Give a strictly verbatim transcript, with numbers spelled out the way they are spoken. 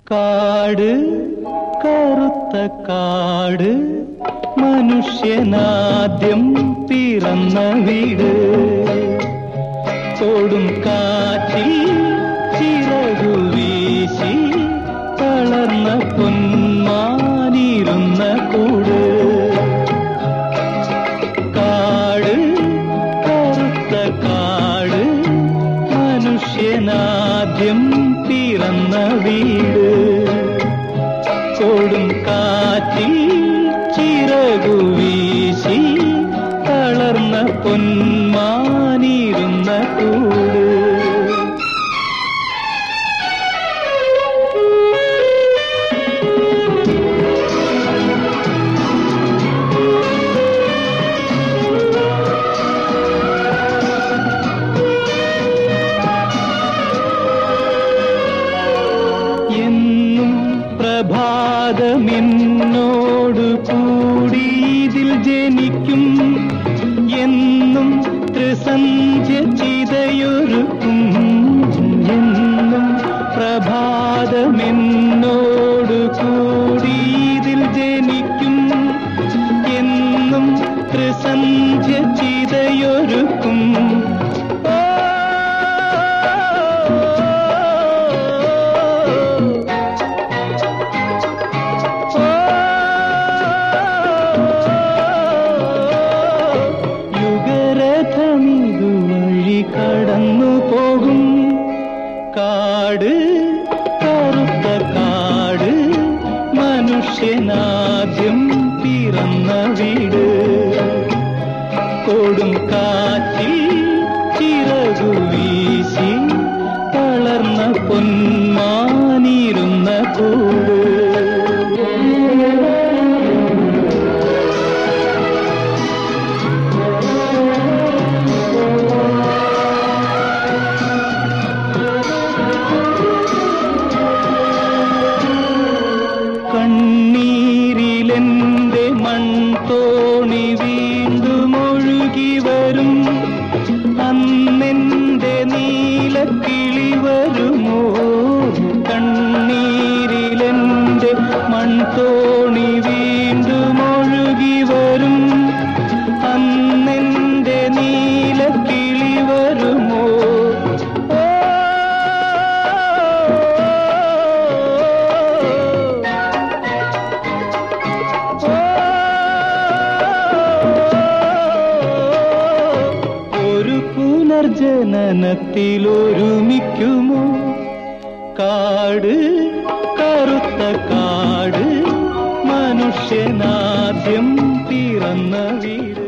കാട് കറുത്ത കാട് മനുഷ്യനാദ്യം പിറന്ന വീട്. കൊടും കാറ്റിൽ ചിറകു വീശി തളർന്ന പൊന്മാനിരുന്ന കൂട്. കാട് കറുത്ത കാട് മനുഷ്യനാദ്യം പിറന്ന വീട്. കൊടും കാറ്റിൽ ചിറകു വീശി തളർന്ന പൊന്മാനിരുന്ന കൂട്. എന്നും പ്രഭാതമെന്നോടു കൂടി ഇതിൽ ജനിക്കും. എന്നും ത്രിസന്ധ്യ ചിതയൊരുക്കും. എന്നും പ്രഭാതമെന്നോടു കൂടി ഇതിൽ ജനിക്കും. എന്നും ത്രിസന്ധ്യ ചിതയൊരുക്കും. കടന്നു പോകും കാട് കറുത്ത കാട് മനുഷ്യനാദ്യം പിറന്ന വീട്. കൊടും കാറ്റിൽ ചിറകു വീശി തളർന്ന പൊന്മാനിരുന്ന കൂട്. കണ്ണീരിലെന്റെ മൺതോണി വീണ്ടും ഒഴുകി വരും. അന്നെന്റെ നീലക്കിളി വരുമോ? കണ്ണീരിലെന്റെ മൺതോണി വീണ്ടും ഒഴുകി വരും. അന്നെന്റെ നീലക്കിളി വരുമോ? പുനർജനനത്തിലൊരുമിക്കുമോ? കാട് കറുത്ത കാട് മനുഷ്യനാദ്യം പിറന്ന വീട്.